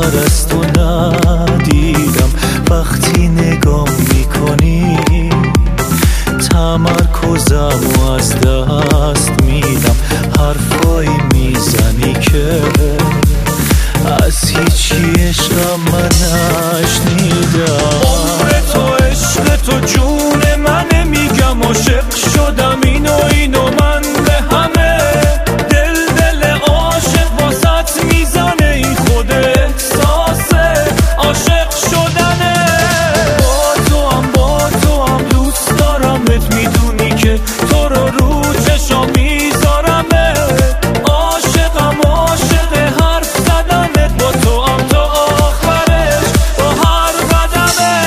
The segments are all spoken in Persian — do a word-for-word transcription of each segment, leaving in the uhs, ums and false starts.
بهتر از تو ندیدم. وقتی نگاه میکنی تمرکزم و از دست میدم. حرفایی میزنی که از هیچی عشقم من نشنیدم. عمر تو عشق تو جون منه، میگم عاشق شدم اینو اینو من به همه. دل دل عاشق واسط میزنه، این خود احساسه عاشق شدنه. با تو هم با تو هم دوست دارمت، میدونی که تو رو رو چشام میذارمه. عاشقم عاشق حرف زدنت، با تو هم تا آخرش با هر قدمه.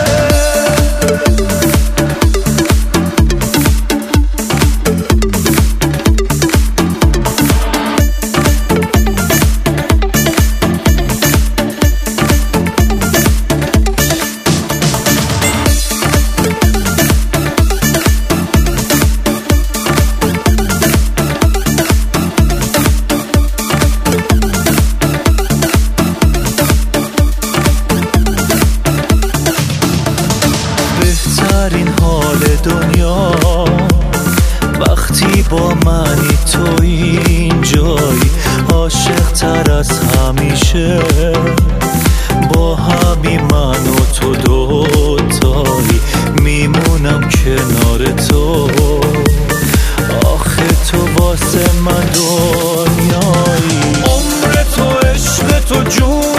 بهترین حال دنیا وقتی با منی، تو اینجایی عاشق تر از همیشه. با همین من و تو دوتایی، میمونم کنار تو. آخه تو واسه من دنیایی. عمر تو عشق تو جون